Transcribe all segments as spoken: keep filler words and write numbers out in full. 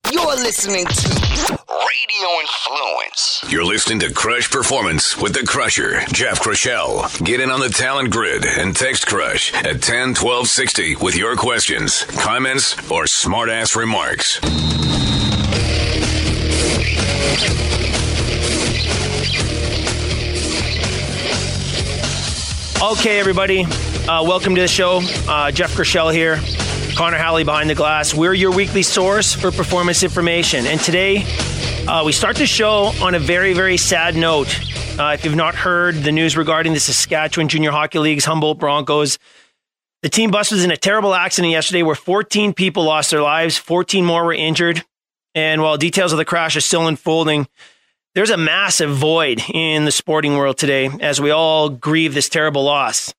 You're listening to Radio Influence. You're listening to Crush Performance with the Crusher, Jeff Crushell. Get in on the talent grid and text Crush at ten twelve sixty with your questions, comments, or smart-ass remarks. Okay, everybody. Uh, welcome to the show. Uh, Jeff Crushell here. Connor Halley behind the glass. We're your weekly source for performance information. And today, uh, we start the show on a very, very sad note. Uh, if you've not heard the news regarding the Saskatchewan Junior Hockey League's Humboldt Broncos, the team bus was in a terrible accident yesterday where fourteen people lost their lives, fourteen more were injured. And while details of the crash are still unfolding, there's a massive void in the sporting world today as we all grieve this terrible loss.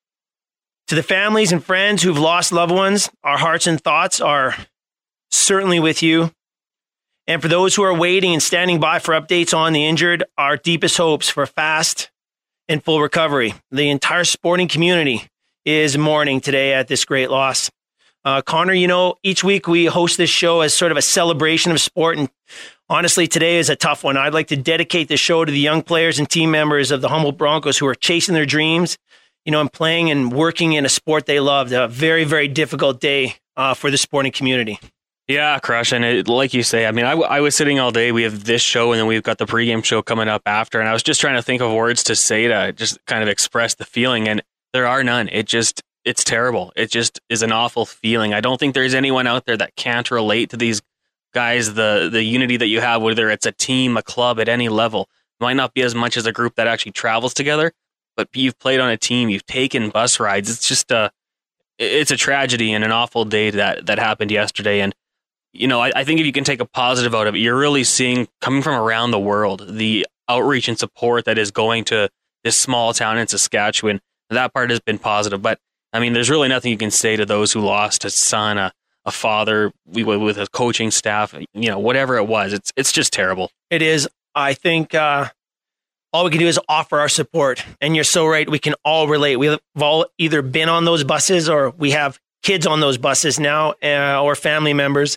To the families and friends who've lost loved ones, our hearts and thoughts are certainly with you. And for those who are waiting and standing by for updates on the injured, our deepest hopes for fast and full recovery. The entire sporting community is mourning today at this great loss. Uh, Connor, you know, each week we host this show as sort of a celebration of sport. And honestly, today is a tough one. I'd like to dedicate the show to the young players and team members of the Humboldt Broncos who are chasing their dreams, you know, and playing and working in a sport they loved. A very, very difficult day uh, for the sporting community. Yeah, Crush. And it, like you say, I mean, I, I was sitting all day. We have this show and then we've got the pregame show coming up after. And I was just trying to think of words to say to just kind of express the feeling. And there are none. It just, it's terrible. It just is an awful feeling. I don't think there's anyone out there that can't relate to these guys, the, the unity that you have, whether it's a team, a club at any level. It might not be as much as a group that actually travels together, but you've played on a team, you've taken bus rides. It's just a, it's a tragedy and an awful day that, that happened yesterday. And, you know, I, I think if you can take a positive out of it, you're really seeing, coming from around the world, the outreach and support that is going to this small town in Saskatchewan. That part has been positive. But, I mean, there's really nothing you can say to those who lost a son, a, a father, we with a coaching staff, you know, whatever it was. It's, it's just terrible. It is. I think, uh, all we can do is offer our support. And you're so right. We can all relate. We've all either been on those buses or we have kids on those buses now uh, or family members.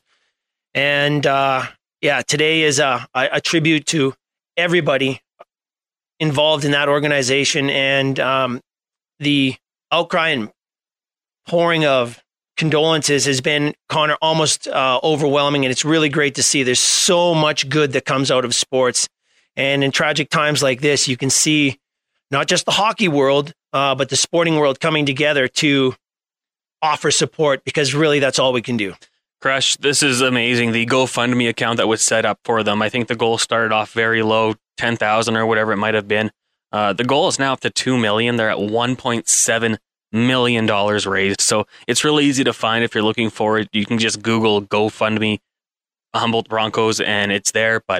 And uh, yeah, today is a, a tribute to everybody involved in that organization. And um, the outcry and pouring of condolences has been, Connor, almost uh, overwhelming. And it's really great to see. There's so much good that comes out of sports. And in tragic times like this, you can see not just the hockey world, uh, but the sporting world coming together to offer support, because really that's all we can do. Crush, this is amazing. The GoFundMe account that was set up for them, I think the goal started off very low, ten thousand or whatever it might have been. Uh, the goal is now up to two million dollars. They're at one point seven million dollars raised. So it's really easy to find if you're looking for it. You can just Google GoFundMe Humboldt Broncos and it's there. But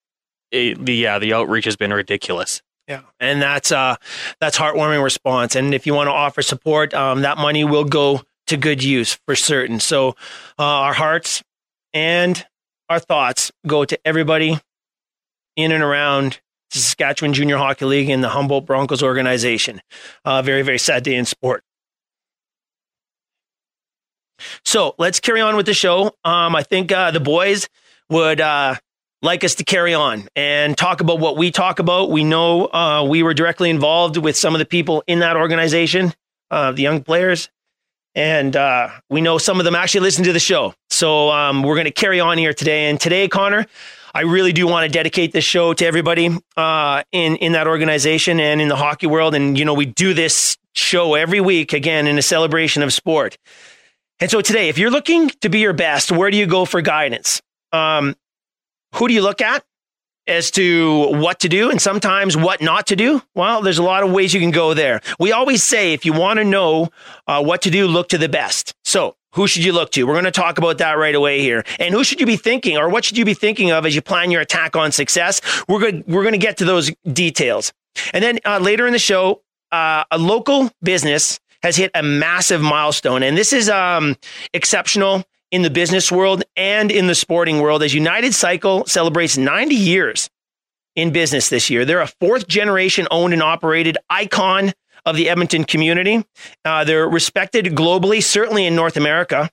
It, the yeah, the outreach has been ridiculous. Yeah, and that's uh, that's heartwarming response. And if you want to offer support, um, that money will go to good use for certain. So uh, our hearts and our thoughts go to everybody in and around the Saskatchewan Junior Hockey League and the Humboldt Broncos organization. Uh, very, very sad day in sport. So let's carry on with the show. Um, I think uh, the boys would uh, like us to carry on and talk about what we talk about. We know uh, we were directly involved with some of the people in that organization, uh, the young players, and uh, we know some of them actually listen to the show. So um, we're going to carry on here today. And today, Connor, I really do want to dedicate this show to everybody uh, in, in that organization and in the hockey world. And, you know, we do this show every week, again, in a celebration of sport. And so today, if you're looking to be your best, where do you go for guidance? Um, who do you look at as to what to do and sometimes what not to do? Well, there's a lot of ways you can go there. We always say, if you want to know uh, what to do, look to the best. So who should you look to? We're going to talk about that right away here. And who should you be thinking, or what should you be thinking of as you plan your attack on success? We're going we're going to get to those details. And then uh, later in the show, uh, a local business has hit a massive milestone. And this is um, exceptional in the business world and in the sporting world, as United Cycle celebrates ninety years in business this year. They're a fourth generation owned and operated icon of the Edmonton community. Uh, they're respected globally, certainly in North America.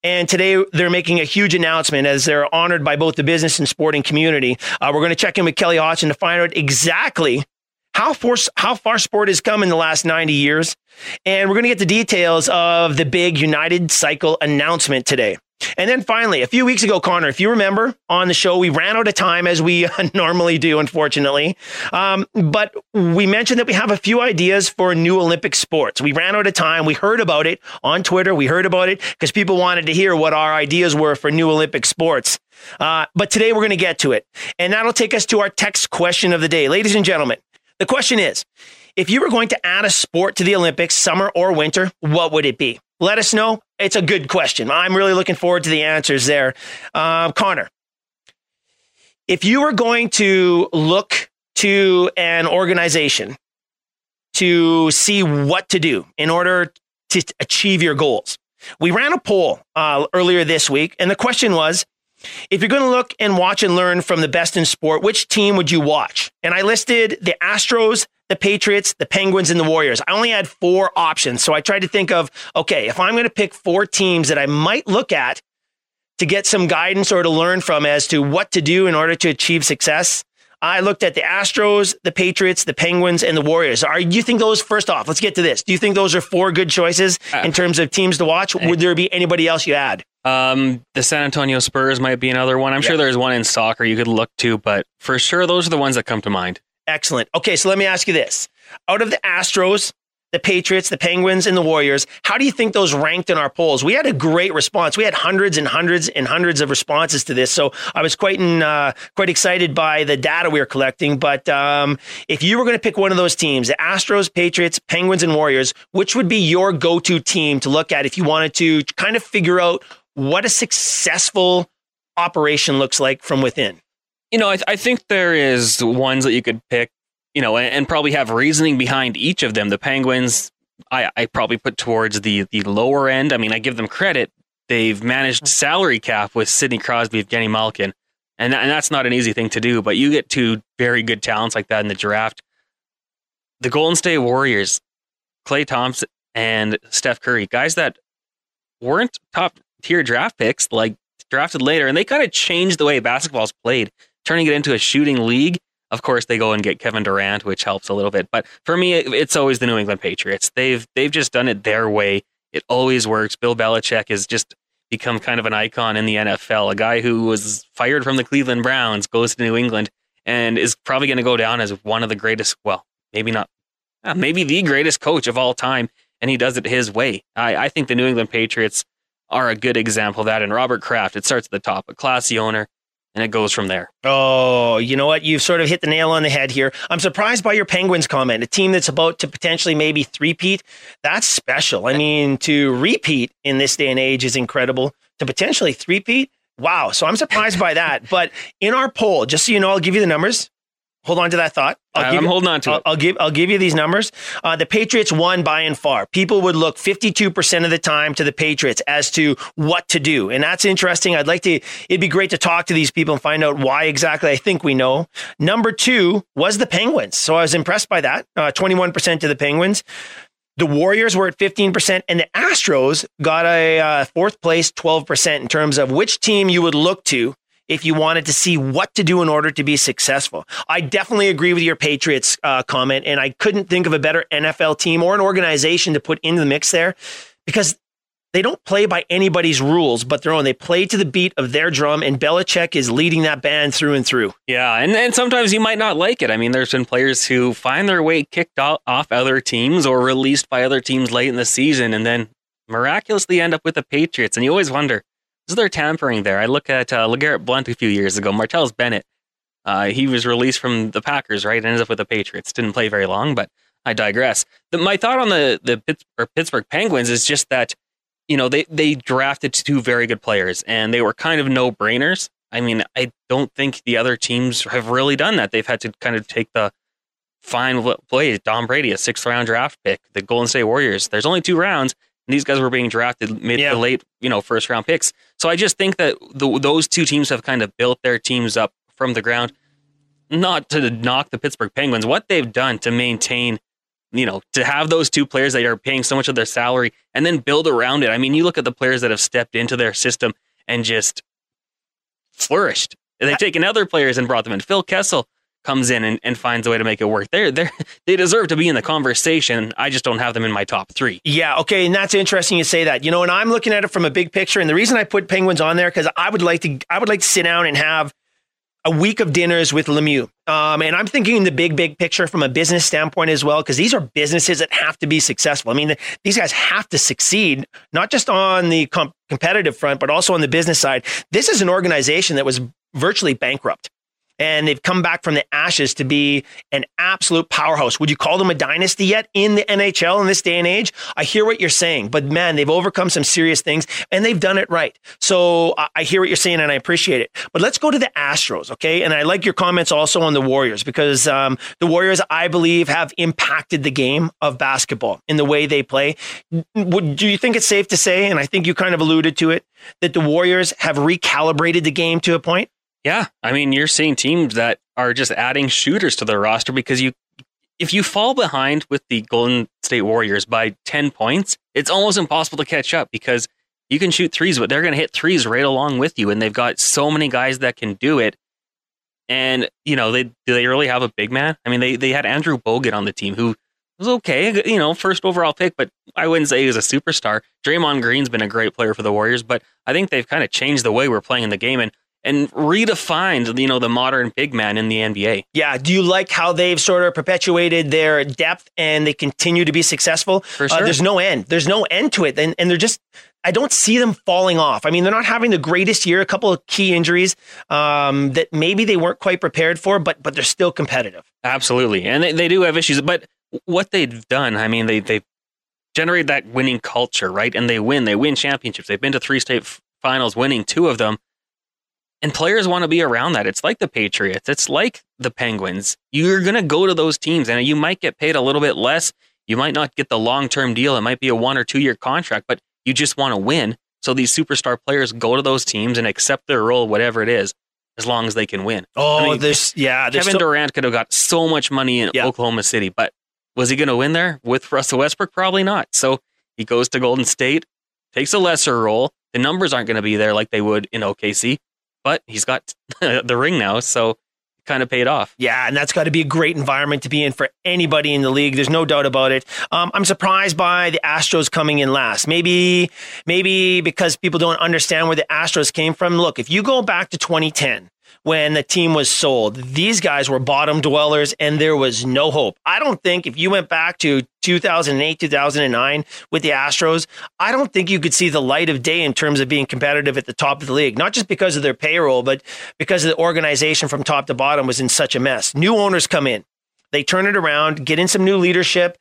And today they're making a huge announcement as they're honored by both the business and sporting community. Uh, we're going to check in with Kelly Hodgson to find out exactly how far, how far sport has come in the last ninety years. And we're going to get the details of the big United Cycle announcement today. And then finally, a few weeks ago, Connor, if you remember on the show, we ran out of time as we normally do, unfortunately. Um, but we mentioned that we have a few ideas for new Olympic sports. We ran out of time. We heard about it on Twitter. We heard about it because people wanted to hear what our ideas were for new Olympic sports. Uh, but today we're going to get to it. And that'll take us to our text question of the day. Ladies and gentlemen, the question is, if you were going to add a sport to the Olympics, summer or winter, what would it be? Let us know. It's a good question. I'm really looking forward to the answers there. Uh, Connor, if you were going to look to an organization to see what to do in order to achieve your goals, we ran a poll uh, earlier this week, and the question was, if you're going to look and watch and learn from the best in sport, which team would you watch? And I listed the Astros, the Patriots, the Penguins, and the Warriors. I only had four options. So I tried to think of, okay, if I'm going to pick four teams that I might look at to get some guidance or to learn from as to what to do in order to achieve success, I looked at the Astros, the Patriots, the Penguins, and the Warriors. Are you think those, first off, let's get to this. Do you think those are four good choices in terms of teams to watch? Would there be anybody else you add? Um, the San Antonio Spurs might be another one. I'm yeah. sure there's one in soccer you could look to, but for sure, those are the ones that come to mind. Excellent. Okay, so let me ask you this. Out of the Astros, the Patriots, the Penguins, and the Warriors, how do you think those ranked in our polls? We had a great response. We had hundreds and hundreds and hundreds of responses to this. So I was quite in, uh, quite excited by the data we were collecting. But um, if you were going to pick one of those teams, the Astros, Patriots, Penguins, and Warriors, which would be your go-to team to look at if you wanted to kind of figure out what a successful operation looks like from within? You know, I, th- I think there is ones that you could pick, you know, and, and probably have reasoning behind each of them. The Penguins, I, I probably put towards the the lower end. I mean, I give them credit. They've managed salary cap with Sidney Crosby, Evgeny Malkin, and, and that's not an easy thing to do, but you get two very good talents like that in the draft. The Golden State Warriors, Klay Thompson and Steph Curry, guys that weren't top tier draft picks, like drafted later, and they kind of changed the way basketball's played, turning it into a shooting league. Of course, they go and get Kevin Durant, which helps a little bit. But for me, it's always the New England Patriots. They've they've just done it their way. It always works. Bill Belichick has just become kind of an icon in the N F L. A guy who was fired from the Cleveland Browns goes to New England and is probably going to go down as one of the greatest, well, maybe not, maybe the greatest coach of all time. And he does it his way. I, I think the New England Patriots are a good example of that. And Robert Kraft, it starts at the top, a classy owner, and it goes from there. Oh, you know what? You've sort of hit the nail on the head here. I'm surprised by your Penguins comment. A team that's about to potentially maybe three-peat, that's special. I mean, to repeat in this day and age is incredible. To potentially three-peat, wow. So I'm surprised by that. But in our poll, just so you know, I'll give you the numbers. Hold on to that thought. I'll I'm you, holding on to I'll, it. I'll give I'll give you these numbers. Uh, the Patriots won by and far. People would look fifty-two percent of the time to the Patriots as to what to do. And that's interesting. I'd like to, it'd be great to talk to these people and find out why exactly. I think we know. Number two was the Penguins. So I was impressed by that. Uh, twenty-one percent to the Penguins. The Warriors were at fifteen percent, and the Astros got a uh, fourth place, twelve percent in terms of which team you would look to if you wanted to see what to do in order to be successful. I definitely agree with your Patriots uh, comment, and I couldn't think of a better N F L team or an organization to put into the mix there, because they don't play by anybody's rules but their own. They play to the beat of their drum, and Belichick is leading that band through and through. Yeah, and, and sometimes you might not like it. I mean, there's been players who find their way kicked off other teams or released by other teams late in the season and then miraculously end up with the Patriots, and you always wonder, is there tampering there? I look at uh, LeGarrette Blount a few years ago, Martellus Bennett. Uh, he was released from the Packers, right? Ended up with the Patriots. Didn't play very long, but I digress. The, my thought on the the Pittsburgh, Pittsburgh Penguins is just that, you know, they, they drafted two very good players, and they were kind of no-brainers. I mean, I don't think the other teams have really done that. They've had to kind of take the fine plays. Tom Brady, a sixth-round draft pick. The Golden State Warriors, there's only two rounds. These guys were being drafted mid yeah. to late, you know, first round picks. So I just think that the, those two teams have kind of built their teams up from the ground. Not to knock the Pittsburgh Penguins, what they've done to maintain you know, to have those two players that are paying so much of their salary and then build around it. I mean, you look at the players that have stepped into their system and just flourished. They've taken other players and brought them in. Phil Kessel comes in and, and finds a way to make it work. They're, they're, they deserve to be in the conversation. I just don't have them in my top three. Yeah, okay, and that's interesting you say that. You know, and I'm looking at it from a big picture, and the reason I put Penguins on there, because I would like to I would like to sit down and have a week of dinners with Lemieux. Um, and I'm thinking in the big, big picture from a business standpoint as well, because these are businesses that have to be successful. I mean, these guys have to succeed, not just on the comp- competitive front, but also on the business side. This is an organization that was virtually bankrupt. And they've come back from the ashes to be an absolute powerhouse. Would you call them a dynasty yet in the N H L in this day and age? I hear what you're saying, but man, they've overcome some serious things and they've done it right. So I hear what you're saying and I appreciate it. But let's go to the Astros, okay? And I like your comments also on the Warriors because um, the Warriors, I believe, have impacted the game of basketball in the way they play. Would, do you think it's safe to say, and I think you kind of alluded to it, that the Warriors have recalibrated the game to a point? Yeah, I mean, you're seeing teams that are just adding shooters to their roster because you, if you fall behind with the Golden State Warriors by ten points, it's almost impossible to catch up because you can shoot threes, but they're going to hit threes right along with you, and they've got so many guys that can do it. And, you know, they do they really have a big man? I mean, they, they had Andrew Bogut on the team who was okay, you know, first overall pick, but I wouldn't say he was a superstar. Draymond Green's been a great player for the Warriors, but I think they've kind of changed the way we're playing the game, and and redefined, you know, the modern big man in the N B A. Yeah. Do you like how they've sort of perpetuated their depth and they continue to be successful? For sure. Uh, there's no end. There's no end to it. And, and they're just, I don't see them falling off. I mean, they're not having the greatest year, a couple of key injuries um, that maybe they weren't quite prepared for, but but they're still competitive. Absolutely. And they, they do have issues, but what they've done, I mean, they, they've generated that winning culture, right? And they win, they win championships. They've been to three state finals, winning two of them. And players want to be around that. It's like the Patriots. It's like the Penguins. You're going to go to those teams and you might get paid a little bit less. You might not get the long-term deal. It might be a one or two year contract, but you just want to win. So these superstar players go to those teams and accept their role, whatever it is, as long as they can win. Oh, I mean, there's, yeah. There's Kevin so- Durant could have got so much money in yeah. Oklahoma City, but was he going to win there with Russell Westbrook? Probably not. So he goes to Golden State, takes a lesser role. The numbers aren't going to be there like they would in O K C. But he's got the ring now, so it kind of paid off. Yeah, and that's got to be a great environment to be in for anybody in the league. There's no doubt about it. Um, I'm surprised by the Astros coming in last. Maybe, maybe because people don't understand where the Astros came from. Look, if you go back to twenty ten, when the team was sold, these guys were bottom dwellers and there was no hope. I don't think if you went back to two thousand eight, two thousand nine with the Astros, I don't think you could see the light of day in terms of being competitive at the top of the league, not just because of their payroll, but because of the organization from top to bottom was in such a mess. New owners come in, they turn it around, get in some new leadership,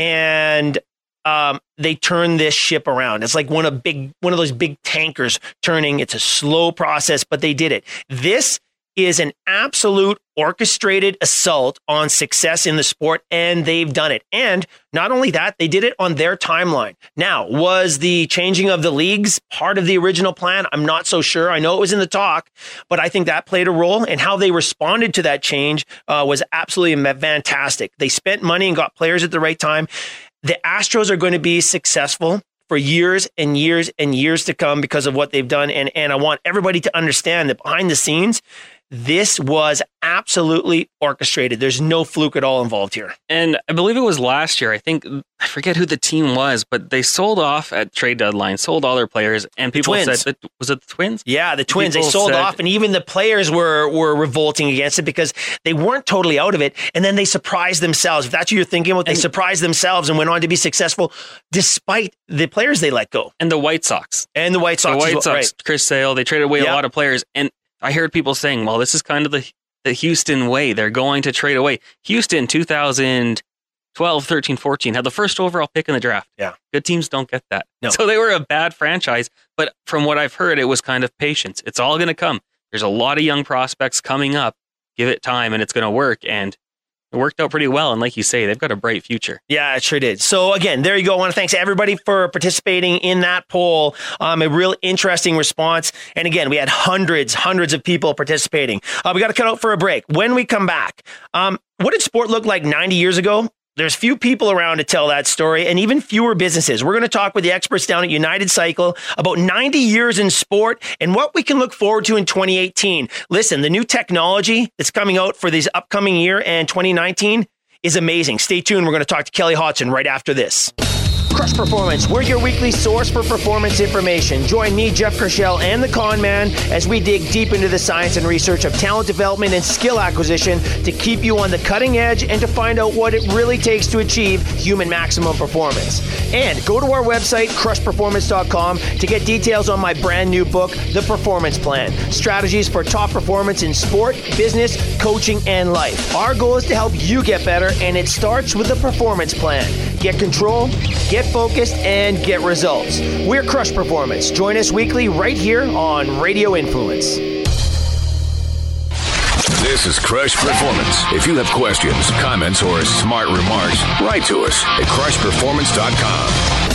and um, they turn this ship around. It's like one of big, one of those big tankers turning. It's a slow process, but they did it. This is an absolute orchestrated assault on success in the sport, and they've done it. And not only that, they did it on their timeline. Now, was the changing of the leagues part of the original plan? I'm not so sure. I know it was in the talk, but I think that played a role, and how they responded to that change uh, was absolutely fantastic. They spent money and got players at the right time. The Astros are going to be successful for years and years and years to come because of what they've done. And, and I want everybody to understand that behind the scenes, this was absolutely orchestrated. There's no fluke at all involved here. And I believe it was last year. I think, I forget who the team was, but they sold off at trade deadline, sold all their players, and people said, that, was it the Twins? Yeah, the Twins. People they sold said, off, and even the players were were revolting against it because they weren't totally out of it, and then they surprised themselves. If that's what you're thinking about, they and, surprised themselves and went on to be successful despite the players they let go. And the White Sox. And the White Sox. The White well, Sox, right. Chris Sale, they traded away yep. a lot of players, and I heard people saying, well, this is kind of the, the Houston way. They're going to trade away. Houston, two thousand twelve, thirteen, fourteen, had the first overall pick in the draft. Yeah. Good teams don't get that. No. So they were a bad franchise. But from what I've heard, it was kind of patience. It's all going to come. There's a lot of young prospects coming up. Give it time and it's going to work. And it worked out pretty well. And like you say, they've got a bright future. Yeah, it sure did. So again, there you go. I want to thank everybody for participating in that poll. Um, a real interesting response. And again, we had hundreds, hundreds of people participating. Uh, we got to cut out for a break. When we come back, um, what did sport look like ninety years ago? There's few people around to tell that story, and even fewer businesses. We're going to talk with the experts down at United Cycle about ninety years in sport and what we can look forward to in twenty eighteen. Listen, the new technology that's coming out for this upcoming year and twenty nineteen is amazing. Stay tuned. We're going to talk to Kelly Hodgson right after this. Crush Performance, we're your weekly source for performance information. Join me, Jeff Kershell, and the Con Man as we dig deep into the science and research of talent development and skill acquisition to keep you on the cutting edge and to find out what it really takes to achieve human maximum performance. And go to our website, crush performance dot com, to get details on my brand new book, The Performance Plan, Strategies for Top Performance in Sport, Business, Coaching, and Life. Our goal is to help you get better, and it starts with the Performance Plan. Get control, get focused, and get results. We're Crush Performance. Join us weekly right here on Radio Influence. This is Crush Performance. If you have questions, comments, or smart remarks, write to us at crush performance dot com.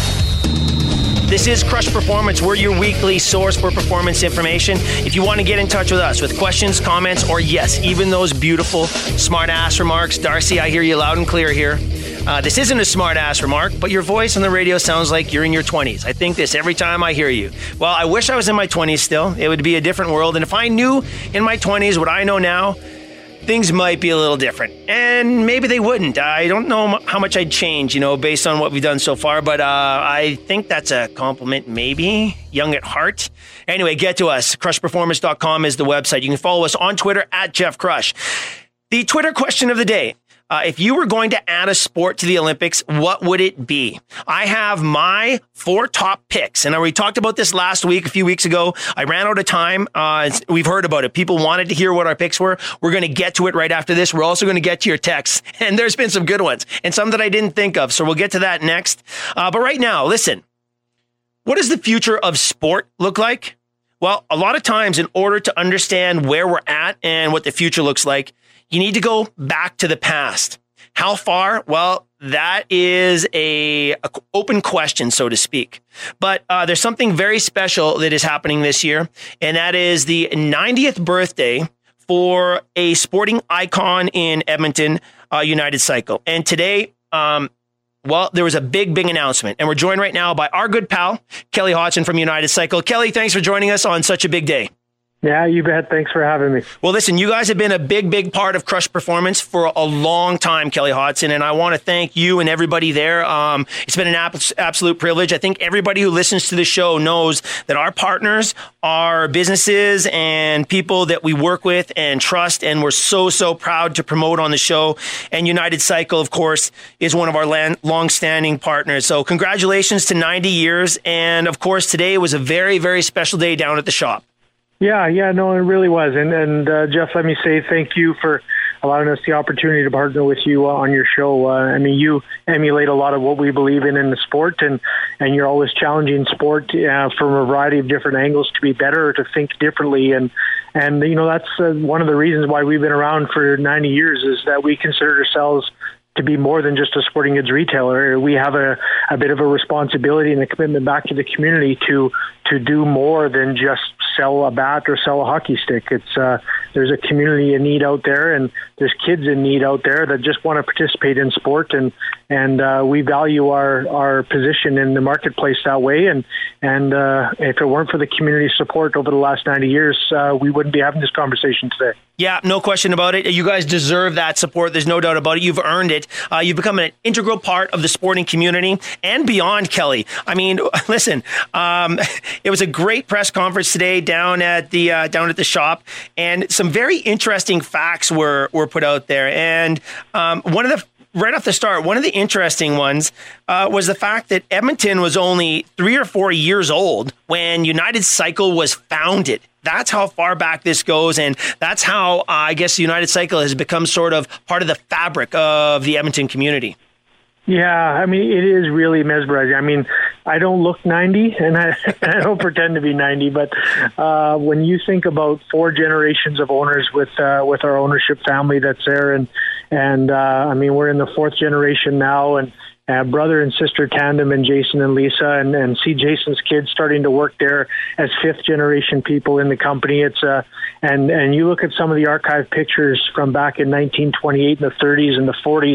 This is Crush Performance. We're your weekly source for performance information. If you want to get in touch with us with questions, comments, or yes, even those beautiful smart-ass remarks, Darcy, I hear you loud and clear here. Uh, this isn't a smart-ass remark, but your voice on the radio sounds like you're in your twenties. I think this every time I hear you. Well, I wish I was in my twenties still. It would be a different world. And if I knew in my twenties what I know now, things might be a little different. And maybe they wouldn't. I don't know how much I'd change, you know, based on what we've done so far. But uh, I think that's a compliment, maybe. Young at heart. Anyway, get to us. crush performance dot com is the website. You can follow us on Twitter at Jeff Crush. The Twitter question of the day. Uh, if you were going to add a sport to the Olympics, what would it be? I have my four top picks. And we talked about this last week, a few weeks ago. I ran out of time. Uh, we've heard about it. People wanted to hear what our picks were. We're going to get to it right after this. We're also going to get to your texts. And there's been some good ones and some that I didn't think of. So we'll get to that next. Uh, but right now, listen, what does the future of sport look like? Well, a lot of times in order to understand where we're at and what the future looks like, you need to go back to the past. How far? Well, that is a, a open question, so to speak. But uh, there's something very special that is happening this year, and that is the ninetieth birthday for a sporting icon in Edmonton, uh, United Cycle. And today, um, well, there was a big, big announcement, and we're joined right now by our good pal, Kelly Hodgson from United Cycle. Kelly, thanks for joining us on such a big day. Yeah, you bet. Thanks for having me. Well, listen, you guys have been a big, big part of Crush Performance for a long time, Kelly Hodgson, and I want to thank you and everybody there. Um, it's been an ab- absolute privilege. I think everybody who listens to the show knows that our partners are businesses and people that we work with and trust, and we're so, so proud to promote on the show. And United Cycle, of course, is one of our land- long-standing partners. So congratulations to ninety years, and of course, today was a very, very special day down at the shop. Yeah, yeah, no, it really was. And, and uh, Jeff, let me say thank you for allowing us the opportunity to partner with you uh, on your show. Uh, I mean, you emulate a lot of what we believe in in the sport, and, and you're always challenging sport uh, from a variety of different angles to be better or to think differently. And, and you know, that's uh, one of the reasons why we've been around for ninety years is that we consider ourselves to be more than just a sporting goods retailer. We have a, a bit of a responsibility and a commitment back to the community to to do more than just sell a bat or sell a hockey stick. It's uh, there's a community in need out there, and there's kids in need out there that just want to participate in sport, and and uh, we value our, our position in the marketplace that way. And and uh, if it weren't for the community support over the last ninety years, uh, we wouldn't be having this conversation today. Yeah, no question about it. You guys deserve that support. There's no doubt about it. You've earned it. Uh, you've become an integral part of the sporting community and beyond, Kelly. I mean, listen, um, it was a great press conference today down at the uh, down at the shop, and some very interesting facts were were put out there. And um, one of the Right off the start, one of the interesting ones uh, was the fact that Edmonton was only three or four years old when United Cycle was founded. That's how far back this goes, and that's how uh, I guess United Cycle has become sort of part of the fabric of the Edmonton community. Yeah, I mean, it is really mesmerizing. I mean, I don't look ninety, and I, I don't pretend to be ninety, but uh, when you think about four generations of owners with uh, with our ownership family that's there, and and uh, I mean, we're in the fourth generation now, and uh, brother and sister tandem, and Jason and Lisa, and, and see Jason's kids starting to work there as fifth generation people in the company. It's uh, and and you look at some of the archive pictures from back in nineteen twenty-eight in the thirties and the forties,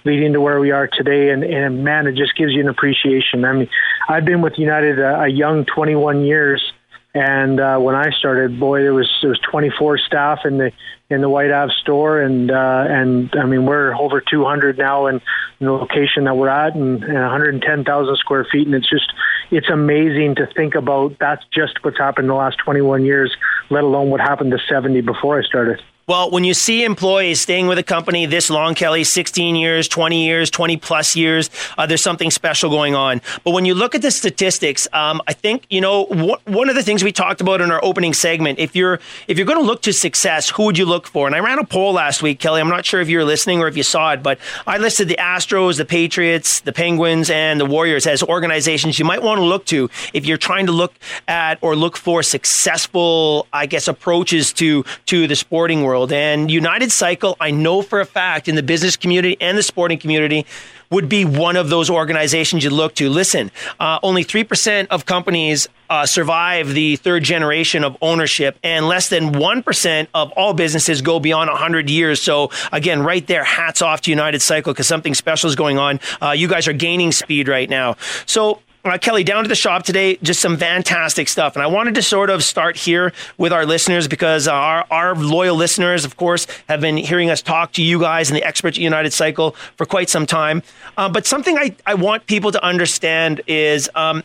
leading to where we are today. And, and man, it just gives you an appreciation. I mean, I've been with United a, a young twenty-one years. And uh, when I started, boy, there was there was twenty-four staff in the in the White Ave store, and uh, and I mean we're over two hundred now in, in the location that we're at, and, and one hundred ten thousand square feet, and it's just it's amazing to think about. That's just what's happened in the last twenty-one years, let alone what happened to seventy before I started. Well, when you see employees staying with a company this long, Kelly, sixteen years, twenty years, twenty plus years, uh, there's something special going on. But when you look at the statistics, um, I think, you know, wh- one of the things we talked about in our opening segment, if you're if you're going to look to success, who would you look for? And I ran a poll last week, Kelly. I'm not sure if you were listening or if you saw it, but I listed the Astros, the Patriots, the Penguins, and the Warriors as organizations you might want to look to if you're trying to look at or look for successful, I guess, approaches to, to the sporting world. And United Cycle, I know for a fact, in the business community and the sporting community, would be one of those organizations you look to. Listen, uh, only three percent of companies uh, survive the third generation of ownership, and less than one percent of all businesses go beyond one hundred years. So, again, right there, hats off to United Cycle, because something special is going on. Uh, you guys are gaining speed right now. So, Uh, Kelly, down to the shop today, just some fantastic stuff. And I wanted to sort of start here with our listeners, because our, our loyal listeners, of course, have been hearing us talk to you guys and the experts at United Cycle for quite some time. Uh, but something I, I want people to understand is um,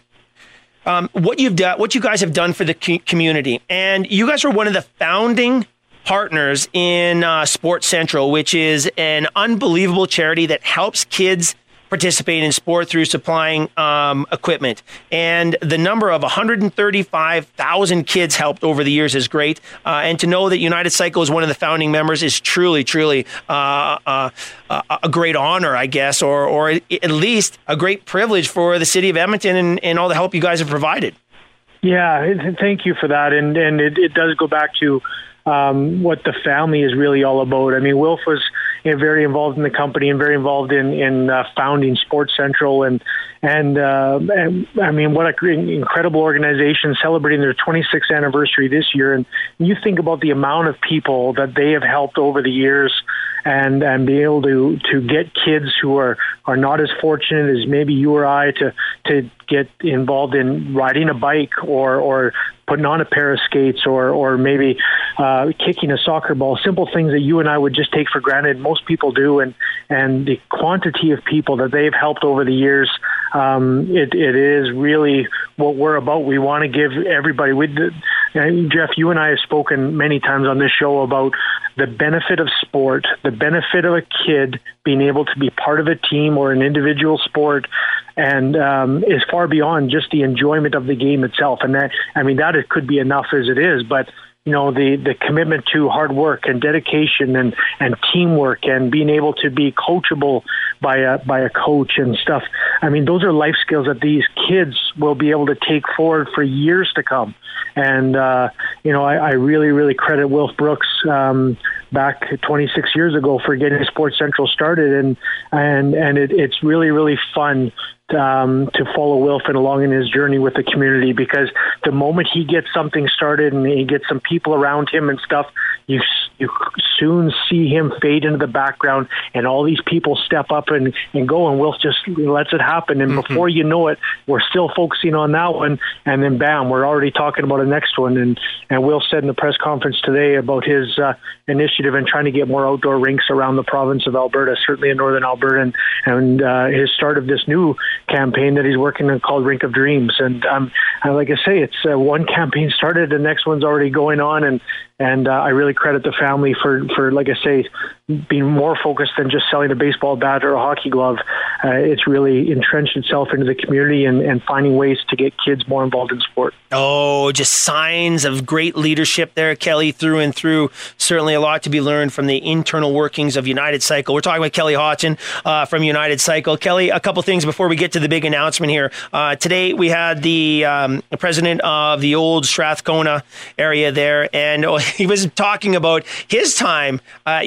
um, what you've done, what you guys have done for the co- community. And you guys are one of the founding partners in uh, Sports Central, which is an unbelievable charity that helps kids participate in sport through supplying um, equipment. And the number of one hundred thirty-five thousand kids helped over the years is great. Uh, and to know that United Cycle is one of the founding members is truly, truly uh, uh, a great honor, I guess, or or at least a great privilege for the city of Edmonton and, and all the help you guys have provided. Yeah, thank you for that. And, and it, it does go back to um, what the family is really all about. I mean, Wilf was you know, very involved in the company and very involved in, in uh, founding Sports Central. And, and, uh, and I mean, what an incredible organization, celebrating their twenty-sixth anniversary this year. And you think about the amount of people that they have helped over the years, and, and be able to, to get kids who are, are not as fortunate as maybe you or I to, to get involved in riding a bike or, or putting on a pair of skates or, or maybe uh, kicking a soccer ball, simple things that you and I would just take for granted. Most people do. And, and the quantity of people that they've helped over the years, um, it, it is really what we're about. We want to give everybody, with the, uh, Jeff, you and I have spoken many times on this show about the benefit of sport, the benefit of a kid being able to be part of a team or an individual sport, and um, is far beyond just the enjoyment of the game itself. And that, I mean, that it could be enough as it is, but you know, the, the commitment to hard work and dedication and, and teamwork and being able to be coachable by a, by a coach and stuff. I mean, those are life skills that these kids will be able to take forward for years to come. And, uh, you know, I, I really, really credit Wilf Brooks, um, back twenty-six years ago for getting Sports Central started. And, and, and it, it's really, really fun Um, to follow Wilfin along in his journey with the community, because the moment he gets something started and he gets some people around him and stuff, you you soon see him fade into the background, and all these people step up and, and go, and Wilf just lets it happen. And mm-hmm. before you know it, we're still focusing on that one, and then bam, we're already talking about the next one. And, and Wilf said in the press conference today about his uh, initiative and trying to get more outdoor rinks around the province of Alberta, certainly in northern Alberta, and, and uh, his start of this new campaign that he's working on called Rink of Dreams. And um, like I say, it's uh, one campaign started, the next one's already going on, and and uh, I really credit the family for, for, like I say, being more focused than just selling a baseball bat or a hockey glove. Uh, it's really entrenched itself into the community and, and finding ways to get kids more involved in sport. Oh, just signs of great leadership there, Kelly, through and through. Certainly a lot to be learned from the internal workings of United Cycle. We're talking with Kelly Hodgson uh, from United Cycle. Kelly, a couple things before we get to the big announcement here. Uh, today we had the, um, the president of the old Strathcona area there, and he was talking about his time at United Cycle.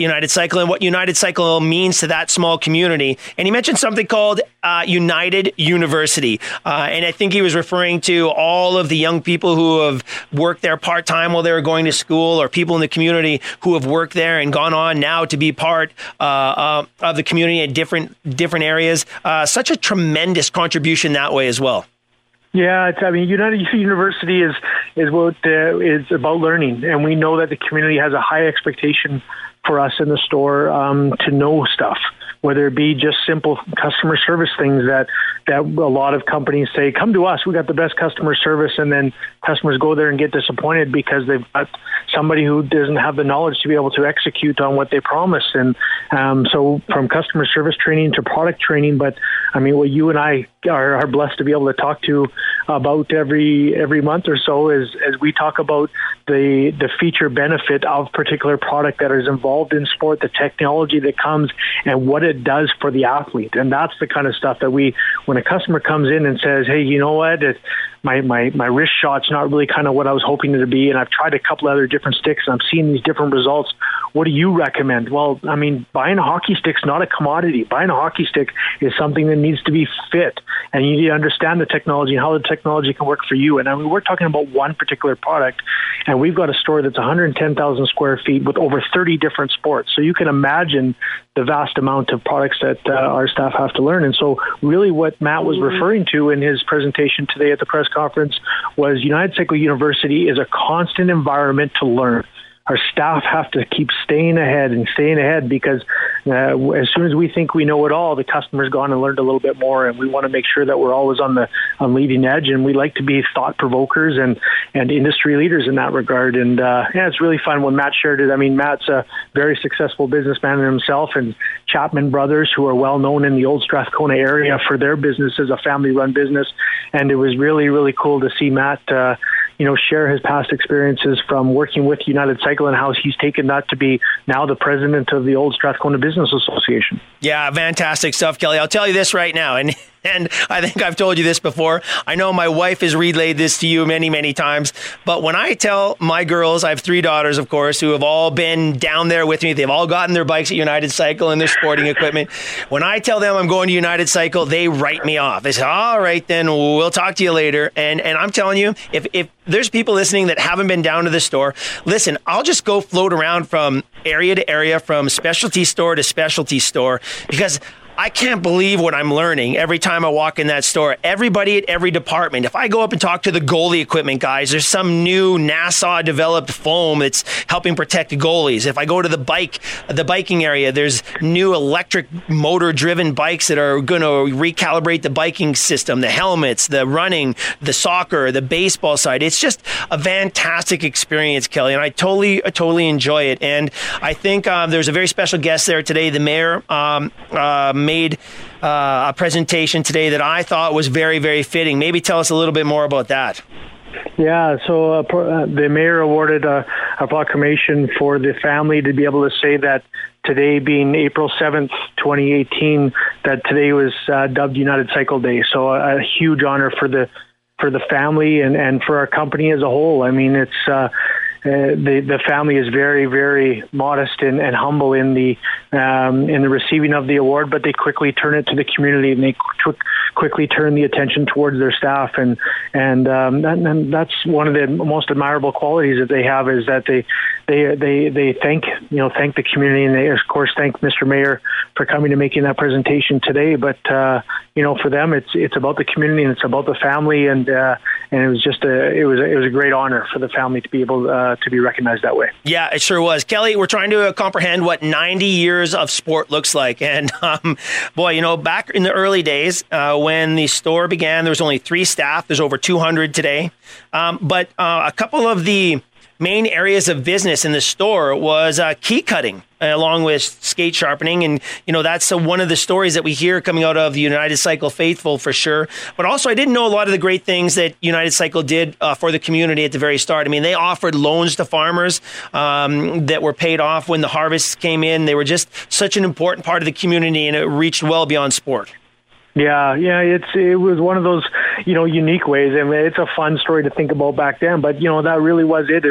Cycle and what United Cycle means to that small community. And he mentioned something called uh, United University. Uh, and I think he was referring to all of the young people who have worked there part-time while they were going to school, or people in the community who have worked there and gone on now to be part uh, uh, of the community in different different areas. Uh, such a tremendous contribution that way as well. Yeah, it's, I mean, United University is is what uh, is about learning, and we know that the community has a high expectation for us in the store um, to know stuff, whether it be just simple customer service things that that a lot of companies say, come to us, we got the best customer service, and then customers go there and get disappointed because they've got somebody who doesn't have the knowledge to be able to execute on what they promise. And um, so from customer service training to product training, but I mean, what you and I are, are blessed to be able to talk to about every every month or so is as we talk about the the feature benefit of particular product that is involved in sport, the technology that comes, and what it does for the athlete. And that's the kind of stuff that we, when a customer comes in and says, hey, you know what, it, my, my, my wrist shot's not really kind of what I was hoping it to be, and I've tried a couple other different sticks, and I'm seeing these different results. What do you recommend? Well, I mean, buying a hockey stick's not a commodity. Buying a hockey stick is something that needs to be fit, and you need to understand the technology and how the technology can work for you. And I mean, we're talking about one particular product, and we've got a store that's one hundred ten thousand square feet with over thirty different sports. So you can imagine the vast amount of products that uh, our staff have to learn. And so really what Matt was referring to in his presentation today at the press conference was United Cycle University is a constant environment to learn. Our staff have to keep staying ahead and staying ahead because uh, as soon as we think we know it all, the customer's gone and learned a little bit more, and we want to make sure that we're always on the on leading edge, and we like to be thought provokers and, and industry leaders in that regard. And uh, yeah, it's really fun when Matt shared it. I mean, Matt's a very successful businessman himself, and Chapman Brothers, who are well known in the Old Strathcona area for their business as a family-run business, and it was really, really cool to see Matt uh, you know, share his past experiences from working with United Cycle and how he's taken that to be now the president of the Old Strathcona Business Association. Yeah, fantastic stuff, Kelly. I'll tell you this right now, and and I think I've told you this before. I know my wife has relayed this to you many, many times, but when I tell my girls, I have three daughters, of course, who have all been down there with me. They've all gotten their bikes at United Cycle and their sporting equipment. When I tell them I'm going to United Cycle, they write me off. They say, all right, then we'll talk to you later. And and I'm telling you, if if there's people listening that haven't been down to the store, listen, I'll just go float around from area to area, from specialty store to specialty store, because I can't believe what I'm learning every time I walk in that store. Everybody at every department. If I go up and talk to the goalie equipment guys, there's some new NASA developed foam that's helping protect the goalies. If I go to the bike, the biking area, there's new electric motor driven bikes that are going to recalibrate the biking system, the helmets, the running, the soccer, the baseball side. It's just a fantastic experience, Kelly, and I totally, totally enjoy it. And I think um, there's a very special guest there today. The mayor um, uh, made uh, a presentation today that I thought was very, very fitting. Maybe tell us a little bit more about that. Yeah, so uh, pro- uh, the mayor awarded a, a proclamation for the family to be able to say that today being April seventh, twenty eighteen, that today was uh, dubbed United Cycle Day. So a, a huge honor for the for the family and, and for our company as a whole. I mean, it's uh, Uh, the the family is very, very modest and, and humble in the um, in the receiving of the award, but they quickly turn it to the community, and they qu- quickly turn the attention towards their staff, and and, um, that, and that's one of the most admirable qualities that they have, is that they they they they thank you know thank the community, and they of course thank Mister Mayor for coming and making that presentation today. But uh, you know for them, it's it's about the community and it's about the family, and uh, and it was just a it was a, it was a great honor for the family to be able to. Uh, to be recognized that way. Yeah, it sure was. Kelly, we're trying to uh, comprehend what ninety years of sport looks like. And um, boy, you know, back in the early days uh, when the store began, there was only three staff. There's over two hundred today. Um, but uh, a couple of the main areas of business in the store was uh, key cutting, along with skate sharpening. And, you know, that's uh, one of the stories that we hear coming out of the United Cycle faithful for sure. But also, I didn't know a lot of the great things that United Cycle did uh, for the community at the very start. I mean, they offered loans to farmers um, that were paid off when the harvests came in. They were just such an important part of the community, and it reached well beyond sport. Yeah, yeah, it's it was one of those, you know, unique ways. I mean, it's a fun story to think about back then, but, you know, that really was it, is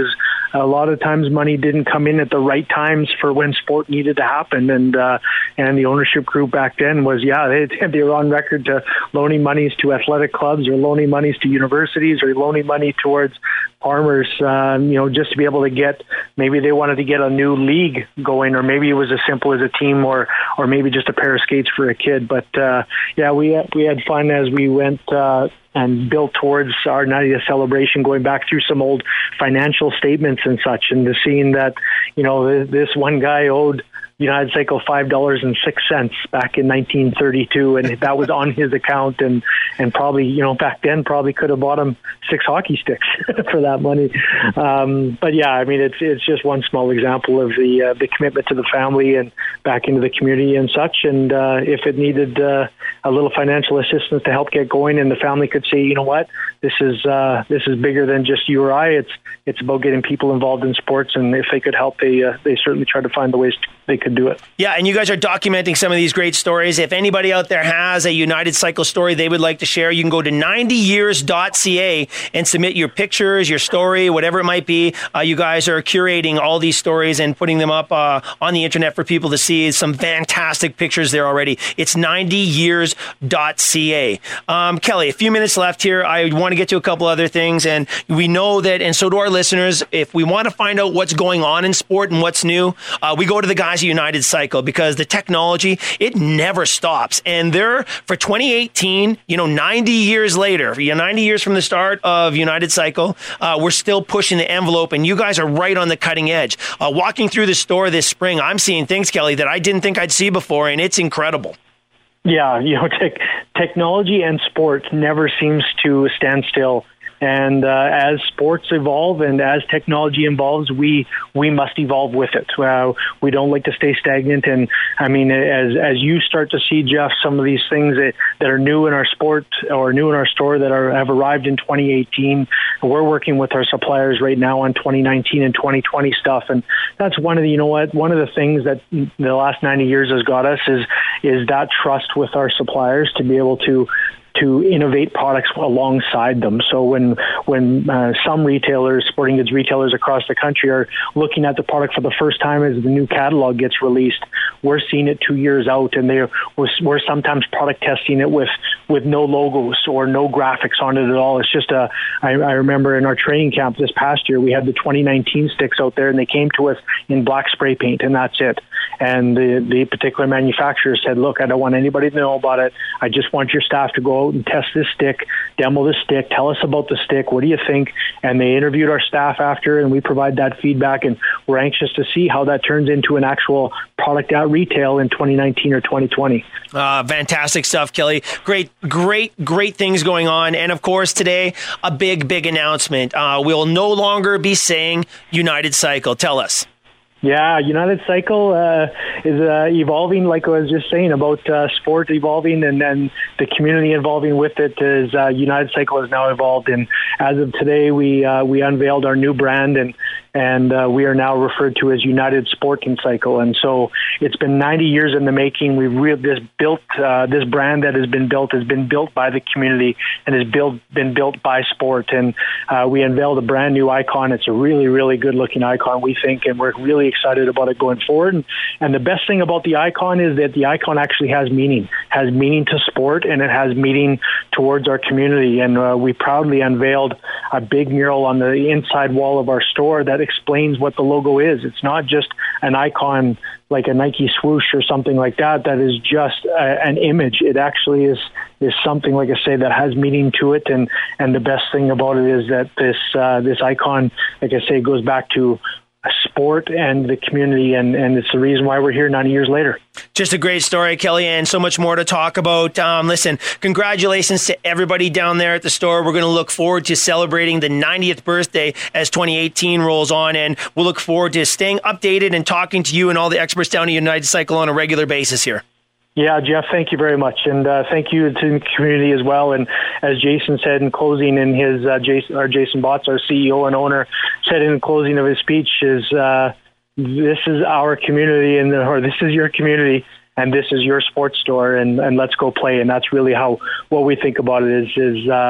a lot of times money didn't come in at the right times for when sport needed to happen. And uh, and the ownership group back then was, yeah, they, they were on record to loaning monies to athletic clubs or loaning monies to universities or loaning money towards farmers, uh, you know, just to be able to get, maybe they wanted to get a new league going, or maybe it was as simple as a team, or or maybe just a pair of skates for a kid. But uh, yeah, we we had fun as we went uh, and built towards our ninetieth celebration, going back through some old financial statements and such, and to seeing that, you know, this one guy owed United Cycle five dollars and six cents back in nineteen thirty-two, and that was on his account, and and probably, you know, back then probably could have bought him six hockey sticks for that money. Um, but yeah, I mean, it's it's just one small example of the uh, the commitment to the family and back into the community and such. And uh, if it needed uh, a little financial assistance to help get going, and the family could say, you know what, this is uh, this is bigger than just you or I. It's it's about getting people involved in sports, and if they could help, they uh, they certainly try to find the ways to, they could do it. Yeah, and you guys are documenting some of these great stories. If anybody out there has a United Cycle story they would like to share, you can go to ninety years dot c a and submit your pictures, your story, whatever it might be. Uh, you guys are curating all these stories and putting them up uh, on the internet for people to see. Some fantastic pictures there already. It's ninety years dot c a. Um, Kelly, a few minutes left here. I want to get to a couple other things, and we know that, and so do our listeners, if we want to find out what's going on in sport and what's new, uh, we go to the guys at United Cycle, because the technology, it never stops. And they're, for twenty eighteen, you know, ninety years later, you know, ninety years from the start of United Cycle, uh, we're still pushing the envelope, and you guys are right on the cutting edge. Uh, walking through the store this spring, I'm seeing things, Kelly, that I didn't think I'd see before, and it's incredible. Yeah, you know, te- technology and sport never seems to stand still. And uh, as sports evolve and as technology evolves, we we must evolve with it. Uh, we don't like to stay stagnant. And I mean, as as you start to see, Jeff, some of these things that, that are new in our sport or new in our store that are have arrived in twenty eighteen, we're working with our suppliers right now on twenty nineteen and twenty twenty stuff. And that's one of the, you know what, one of the things that the last ninety years has got us is is that trust with our suppliers to be able to to innovate products alongside them. So when when uh, some retailers, sporting goods retailers across the country, are looking at the product for the first time as the new catalog gets released, we're seeing it two years out, and they we're, we're sometimes product testing it with with no logos or no graphics on it at all. It's just a. I, I remember in our training camp this past year, we had the twenty nineteen sticks out there, and they came to us in black spray paint, and that's it. And the the particular manufacturer said, "Look, I don't want anybody to know about it. I just want your staff to go out and test this stick, demo this stick, tell us about the stick. What do you think?" And they interviewed our staff after, and we provide that feedback, and we're anxious to see how that turns into an actual product at retail in twenty nineteen or twenty twenty. Uh, fantastic stuff, Kelly. Great, great, great things going on. And of course, today, a big, big announcement. Uh, we'll no longer be saying United Cycle. Tell us. Yeah, United Cycle uh, is uh, evolving, like I was just saying, about uh, sport evolving and then the community evolving with it. Is uh, United Cycle has now evolved, and as of today, we uh, we unveiled our new brand, and and uh, we are now referred to as United Sport and Cycle. And so it's been ninety years in the making. We've really this built uh, this brand that has been built has been built by the community and has built been built by sport. And uh, we unveiled a brand new icon. It's a really really good looking icon, we think, and we're really excited about it going forward. And, and the best thing about the icon is that the icon actually has meaning, has meaning to sport, and it has meaning towards our community. And uh, we proudly unveiled a big mural on the inside wall of our store that explains what the logo is. It's not just an icon like a Nike swoosh or something like that, that is just a, an image. It actually is is something, like I say, that has meaning to it. And, and the best thing about it is that this uh, this icon, like I say, goes back to sport and the community, and, and it's the reason why we're here ninety years later. Just a great story, Kelly, and so much more to talk about. Um, listen, congratulations to everybody down there at the store. We're going to look forward to celebrating the ninetieth birthday as twenty eighteen rolls on, and we'll look forward to staying updated and talking to you and all the experts down at United Cycle on a regular basis here. Yeah, Jeff, thank you very much. And uh, thank you to the community as well. And as Jason said in closing, in his, uh, Jason, or Jason Botts, our C E O and owner, said in the closing of his speech, is uh, this is our community, and or this is your community, and this is your sports store, and, and let's go play. And that's really how, what we think about it is, is uh,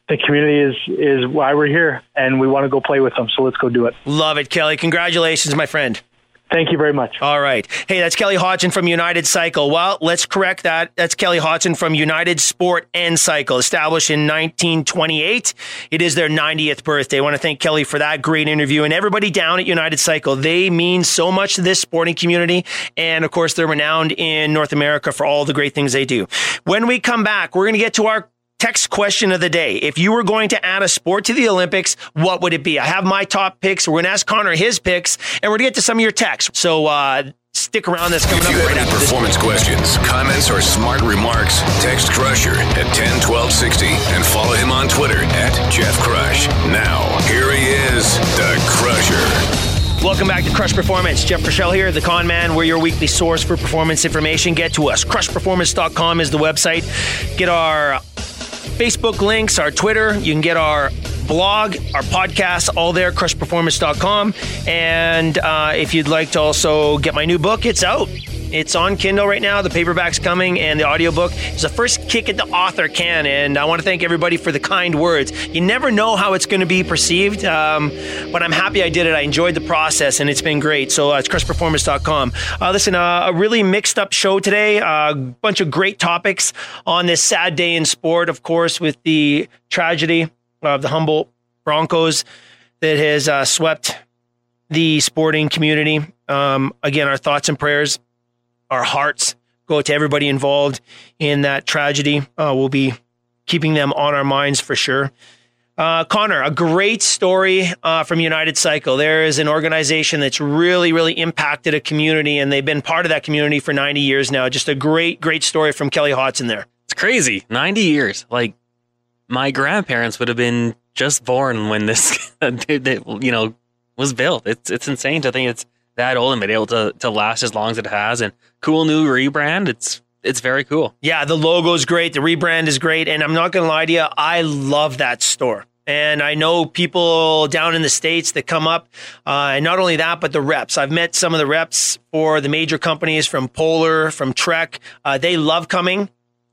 the community is is why we're here, and we want to go play with them. So let's go do it. Love it, Kelly. Congratulations, my friend. Thank you very much. All right. Hey, that's Kelly Hodgson from United Cycle. Well, let's correct that. That's Kelly Hodgson from United Sport and Cycle, established in nineteen twenty-eight. It is their ninetieth birthday. I want to thank Kelly for that great interview, and everybody down at United Cycle. They mean so much to this sporting community, and of course, they're renowned in North America for all the great things they do. When we come back, we're going to get to our text question of the day. If you were going to add a sport to the Olympics, what would it be? I have my top picks. We're going to ask Connor his picks, and we're going to get to some of your texts. So uh, stick around. That's coming if up you right have after any performance this. questions, comments, or smart remarks, text Crusher at ten twelve sixty and follow him on Twitter at Jeff Crush. Now, here he is, the Crusher. Welcome back to Crush Performance. Jeff Rochelle here, the Con Man. We're your weekly source for performance information. Get to us. crush performance dot com is the website. Get our Facebook links, our Twitter. You can get our blog, our podcast, all there, crush performance dot com. And uh, if you'd like to also get my new book, it's out. It's on Kindle right now. The paperback's coming, and the audiobook is the first kick at the author can. And I want to thank everybody for the kind words. You never know how it's going to be perceived, um, but I'm happy I did it. I enjoyed the process, and it's been great. So uh, it's crush performance dot com. Uh, listen, uh, a really mixed up show today. A uh, bunch of great topics on this sad day in sport, of course, with the tragedy of the Humboldt Broncos that has uh, swept the sporting community. Um, again, our thoughts and prayers, our hearts go to everybody involved in that tragedy. Uh, we'll be keeping them on our minds for sure. Uh, Connor, a great story uh, from United Cycle. There is an organization that's really, really impacted a community, and they've been part of that community for ninety years now. Just a great, great story from Kelly Hodgson there. It's crazy. ninety years. Like, my grandparents would have been just born when this, you know, was built. It's it's insane to think it's that old and been able to to last as long as it has. And cool new rebrand. It's it's very cool. Yeah, the logo's great. The rebrand is great. And I'm not going to lie to you, I love that store. And I know people down in the States that come up, uh, and not only that, but the reps. I've met some of the reps for the major companies from Polar, from Trek. Uh, they love coming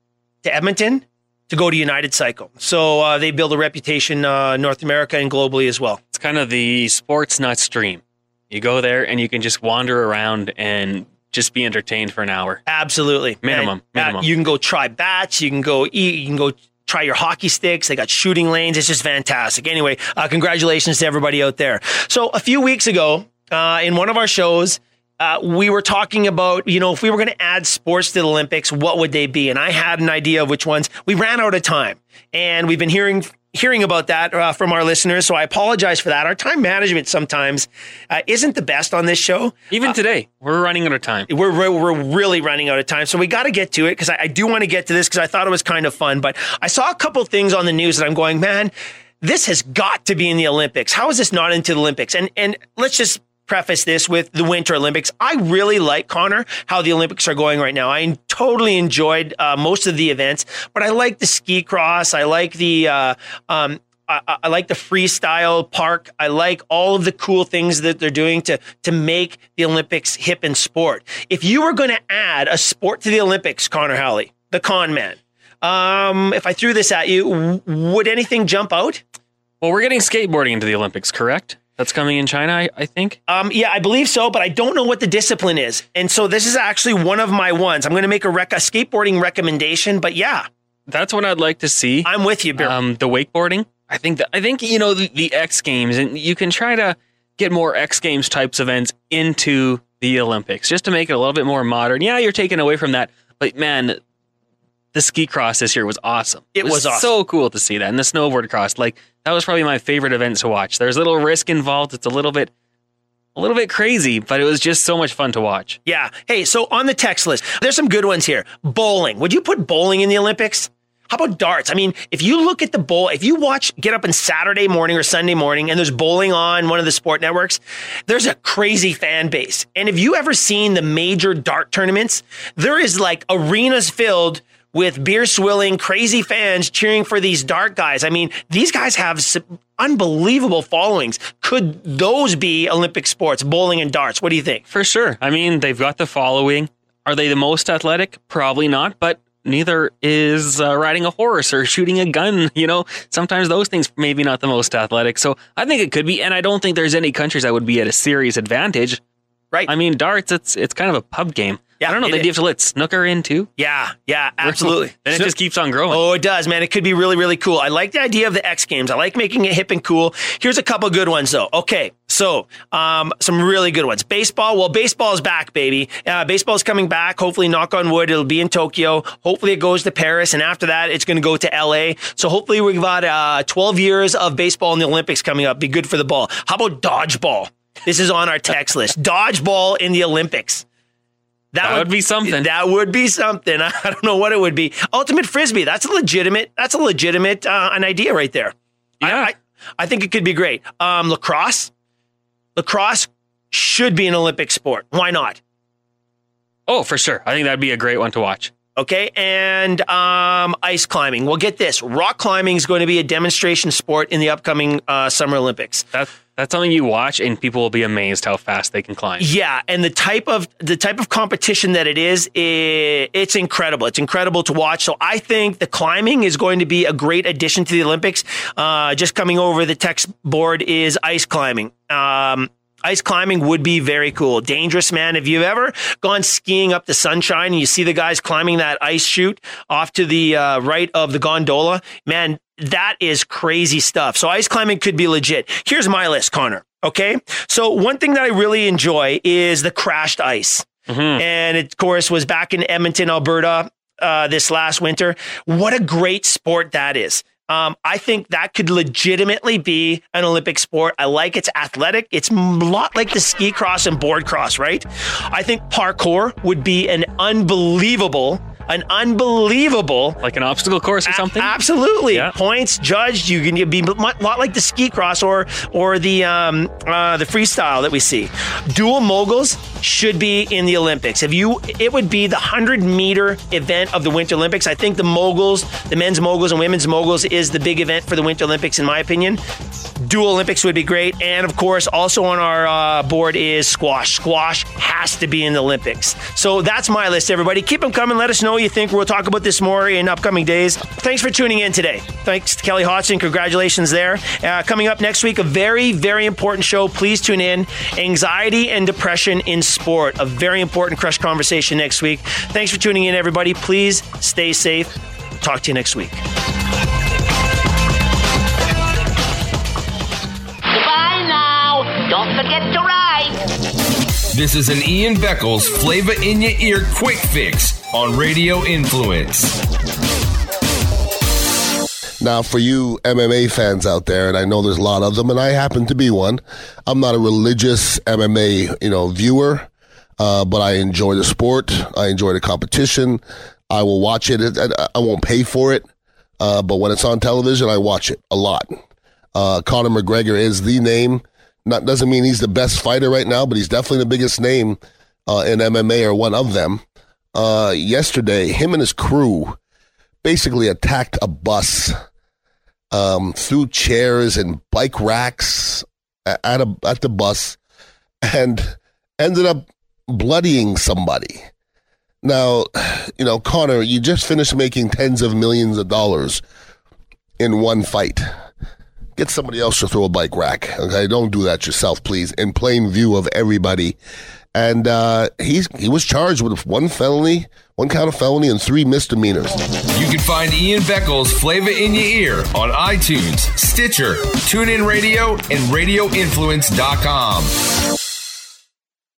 to Edmonton to go to United Cycle. So uh, they build a reputation uh, North America and globally as well. It's kind of the sports nuts dream. You go there and you can just wander around and just be entertained for an hour. Absolutely. Minimum. And, minimum. Uh, you can go try bats. You can go eat. You can go try your hockey sticks. They got shooting lanes. It's just fantastic. Anyway, uh, congratulations to everybody out there. So a few weeks ago, uh, in one of our shows, uh, we were talking about, you know, if we were going to add sports to the Olympics, what would they be? And I had an idea of which ones. We ran out of time, and we've been hearing hearing about that uh, from our listeners. So I apologize for that. Our time management sometimes uh, isn't the best on this show. Even uh, today, we're running out of time. We're, we're, we're really running out of time. So we got to get to it, because I, I do want to get to this because I thought it was kind of fun. But I saw a couple things on the news that I'm going, man, this has got to be in the Olympics. How is this not into the Olympics? And and let's just preface this with the Winter Olympics. I really like, Connor, how the Olympics are going right now. I totally enjoyed uh, most of the events, but I like the ski cross. I like the uh, um, I, I like the freestyle park. I like all of the cool things that they're doing to to make the Olympics hip and sport. If you were going to add a sport to the Olympics, Connor Halley, the Con Man, um, if I threw this at you, w- would anything jump out? Well, we're getting skateboarding into the Olympics, correct? That's coming in China, I, I think. Um, yeah, I believe so, but I don't know what the discipline is. And so this is actually one of my ones. I'm going to make a, rec- a skateboarding recommendation, but yeah. That's what I'd like to see. I'm with you, Bill. Um, the wakeboarding. I think that, I think, you know, the, the X Games, and you can try to get more X Games types events into the Olympics just to make it a little bit more modern. Yeah, you're taking away from that, but man, the ski cross this year was awesome. It, it was, was awesome. So cool to see that. And the snowboard cross, like, that was probably my favorite event to watch. There's a little risk involved. It's a little bit, a little bit crazy, but it was just so much fun to watch. Yeah. Hey, so on the text list, there's some good ones here. Bowling. Would you put bowling in the Olympics? How about darts? I mean, if you look at the bowl, if you watch, get up on Saturday morning or Sunday morning and there's bowling on one of the sport networks, there's a crazy fan base. And if you ever seen the major dart tournaments, there is like arenas filled with beer swilling, crazy fans cheering for these dart guys. I mean, these guys have unbelievable followings. Could those be Olympic sports, bowling and darts? What do you think? For sure. I mean, they've got the following. Are they the most athletic? Probably not, but neither is uh, riding a horse or shooting a gun. You know, sometimes those things maybe not the most athletic. So I think it could be, and I don't think there's any countries that would be at a serious advantage. Right. I mean, darts, it's it's kind of a pub game. Yeah, I don't know. They do have to let snooker in too. Yeah, yeah, absolutely. Then it Snook- just keeps on growing. Oh, it does, man. It could be really, really cool. I like the idea of the X Games. I like making it hip and cool. Here's a couple good ones, though. Okay, so um, some really good ones. Baseball. Well, baseball is back, baby. Uh, baseball's coming back. Hopefully, knock on wood, it'll be in Tokyo. Hopefully, it goes to Paris, and after that, it's going to go to L A. So hopefully, we've got uh, twelve years of baseball in the Olympics coming up. Be good for the ball. How about dodgeball? This is on our text list. Dodgeball in the Olympics. That, that would, would be something. That would be something. I don't know what it would be. Ultimate Frisbee. That's a legitimate. That's a legitimate uh, an idea right there. Yeah, I, I, I think it could be great. Um, lacrosse. Lacrosse should be an Olympic sport. Why not? Oh, for sure. I think that'd be a great one to watch. Okay, and um, ice climbing. Well, get this. Rock climbing is going to be a demonstration sport in the upcoming uh, Summer Olympics. That, that's something you watch, and people will be amazed how fast they can climb. Yeah, and the type of the type of competition that it is, it, it's incredible. It's incredible to watch. So I think the climbing is going to be a great addition to the Olympics. Uh, just coming over the text board is ice climbing. Um, Ice climbing would be very cool. Dangerous, man. Have you ever gone skiing up the Sunshine and you see the guys climbing that ice chute off to the uh, right of the gondola? Man, that is crazy stuff. So ice climbing could be legit. Here's my list, Connor. Okay. So one thing that I really enjoy is the crashed ice. Mm-hmm. And it, of course, was back in Edmonton, Alberta uh, this last winter. What a great sport that is. Um, I think that could legitimately be an Olympic sport. I like it's athletic. It's a lot like the ski cross and board cross, right? I think parkour would be an unbelievable, an unbelievable... Like an obstacle course or something? A- absolutely. Yeah. Points judged. You can be a lot like the ski cross or or the um, uh, the freestyle that we see. Dual moguls should be in the Olympics. If you, it would be the one hundred meter event of the Winter Olympics. I think the moguls, the men's moguls and women's moguls is the big event for the Winter Olympics, in my opinion. Dual Olympics would be great. And of course, also on our uh, board is squash. Squash has to be in the Olympics. So that's my list, everybody. Keep them coming. Let us know what you think. We'll talk about this more in upcoming days. Thanks for tuning in today. Thanks to Kelly Hodgson. Congratulations there. Uh, coming up next week, a very, very important show. Please tune in. Anxiety and depression in sport. A very important Crush conversation next week. Thanks for tuning in, everybody. Please stay safe. Talk to you next week. Don't forget to ride. This is an Ian Beckles Flavor in Your Ear Quick Fix on Radio Influence. Now, for you M M A fans out there, and I know there's a lot of them, and I happen to be one, I'm not a religious M M A, you know, viewer, uh, but I enjoy the sport. I enjoy the competition. I will watch it. I won't pay for it, uh, but when it's on television, I watch it a lot. Uh, Conor McGregor is the name. Not doesn't mean he's the best fighter right now, but he's definitely the biggest name uh, in M M A, or one of them. Uh, yesterday, him and his crew basically attacked a bus, um, threw chairs and bike racks at a at the bus, and ended up bloodying somebody. Now, you know, Connor, you just finished making tens of millions of dollars in one fight. Get somebody else to throw a bike rack. Okay, don't do that yourself, please. In plain view of everybody. And uh, he's he was charged with one felony, one count of felony, and three misdemeanors. You can find Ian Beckles Flavor in Your Ear on iTunes, Stitcher, TuneIn Radio, and radio influence dot com.